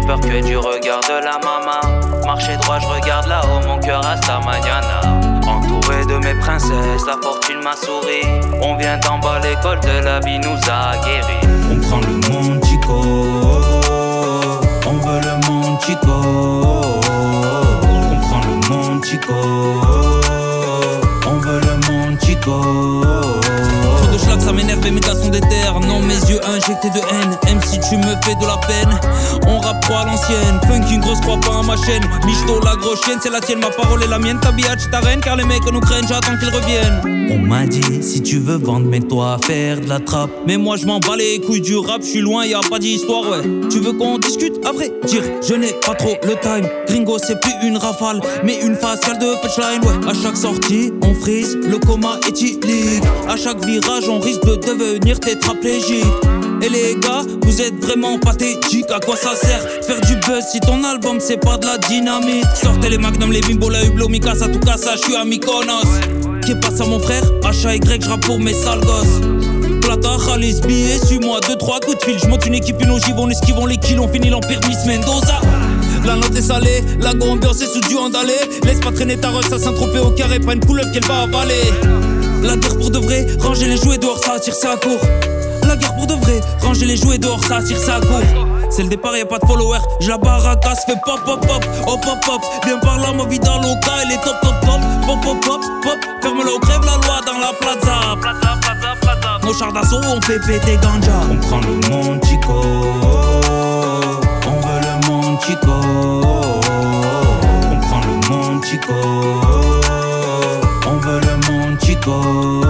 peur que du regard de la maman. Marcher droit, je regarde là-haut, mon cœur hasta mañana. Entouré de mes princesses, la fortune m'a souri. On vient d'en bas, l'école de la vie nous a guéris. On prend le monde chico, on veut le monde chico. On prend le monde chico, on veut le monde chico. Trop de schlag, ça m'énerve et mes gars sont déter. Non, mes yeux injectés de haine. Même si tu me fais de la peine, on rappe trop à l'ancienne. Funk, une grosse croix pas à ma chaîne. Michto, la grosse chienne, c'est la tienne. Ma parole est la mienne. Ta biatch, ta reine. Car les mecs nous craignent, j'attends qu'ils reviennent. On m'a dit, si tu veux vendre, mets-toi à faire de la trappe. Mais moi, je m'en bats les couilles du rap. J'suis loin, y'a pas d'histoire, ouais. Tu veux qu'on discute? À vrai dire, je n'ai pas trop le time. Gringo, c'est plus une rafale, mais une faciale de punchline, ouais. À chaque sortie, on frise, le coma est illique. À chaque virage, on risque de devenir tétraplégique. Et les gars, vous êtes vraiment pathétiques. À quoi ça sert faire du buzz si ton album c'est pas de la dynamite? Sortez les magnums, les bimbo, la hublot, Mikasa, tout cas ça, j'suis à Mykonos. Qui passe à mon frère, HY, j'rappe pour mes sales gosses. Plata, Khalis, billets, suis-moi, 2-3 coups de fil. J'monte une équipe, une ogive, on esquive, on les kills, on finit l'empire de Miss Mendoza. La note est salée, la go ambiance est sous du andalé. Laisse pas traîner ta rush, ça s'intropée au carré, pas une couleuvre qu'elle va avaler. La guerre pour de vrai, ranger les jouets dehors, ça tire ça à court. La guerre pour de vrai, ranger les jouets dehors, ça tire ça à court. C'est le départ, y'a pas de follower, j'la baracasse, fais pop pop pop, hop hop hop. Viens par là, ma vie dans l'oka, elle est top top top. Pop pop pop pop, ferme-la ou crève la loi dans la plaza. Plaza, plaza, plaza. Nos chars d'assaut, on fait péter ganja. On prend le monde chico, on veut le monde chico. On prend le monde chico, on veut le monde chico.